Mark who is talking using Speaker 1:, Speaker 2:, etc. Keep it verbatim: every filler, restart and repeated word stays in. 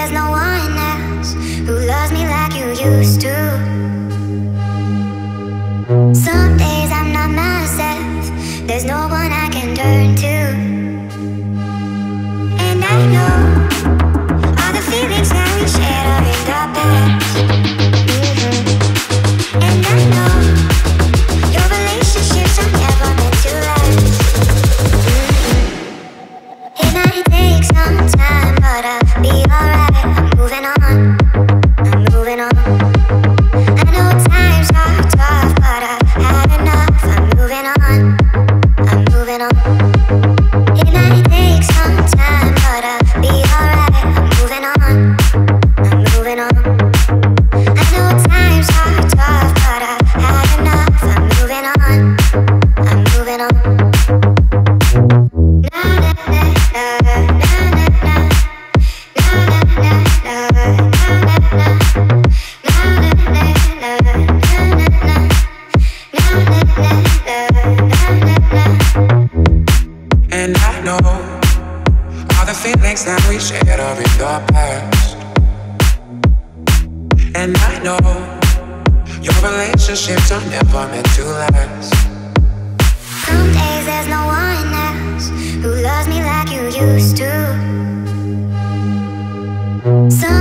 Speaker 1: there's no one else who loves me like you used to. Some days I'm not myself, there's no one I can turn to. And I know all the feelings that we shared are in the past. Mm-hmm. And I know your relationships are never meant to last. Mm-hmm. It might take some time, but I'll be alright. I'm moving on, I'm moving on. I know times are tough, but I've had enough. I'm moving on, I'm moving on. It might take some time, but I'll be alright. I'm moving on, I'm moving on. I know times are tough, but I've had enough. I'm moving on, I'm moving on. Na na na na na na na na na na
Speaker 2: And I know all the feelings that we shared are in the past. And I know your relationships are never meant to last.
Speaker 1: Some days there's no one else who loves me like you used to. Some